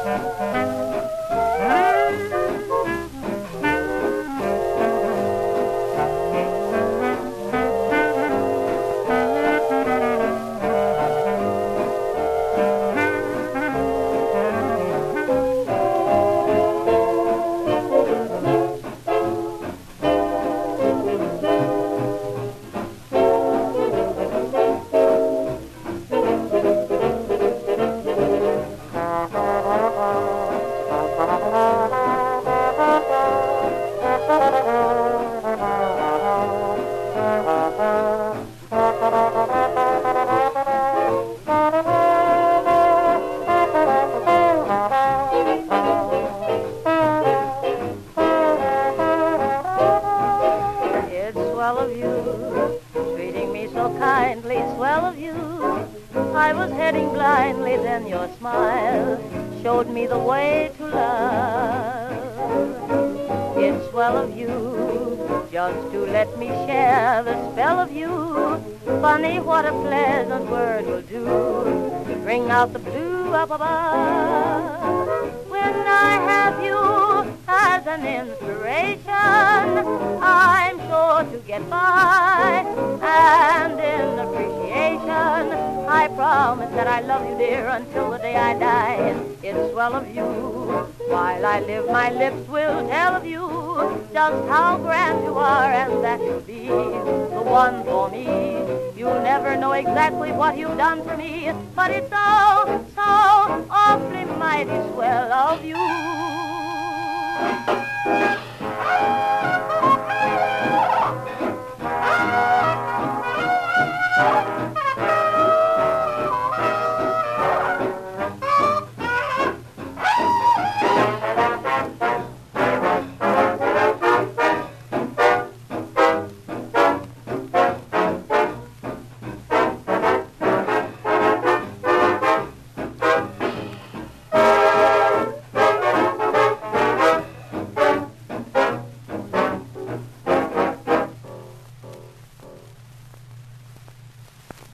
Swell of you, treating me so kindly, swell of you. I was heading blindly, then your smile showed me the way to love. It's swell of you, just to let me share the spell of you. Funny what a pleasant word will do, bring out the blue up above. When I have you as an inspiration, I'm sure to get by, and in appreciation, I promise that I love you, dear, until the day I die. It's swell of you. While I live, my lips will tell of you just how grand you are, and that you'll be the one for me. You'll never know exactly what you've done for me, but it's so, so awfully mighty swell of you.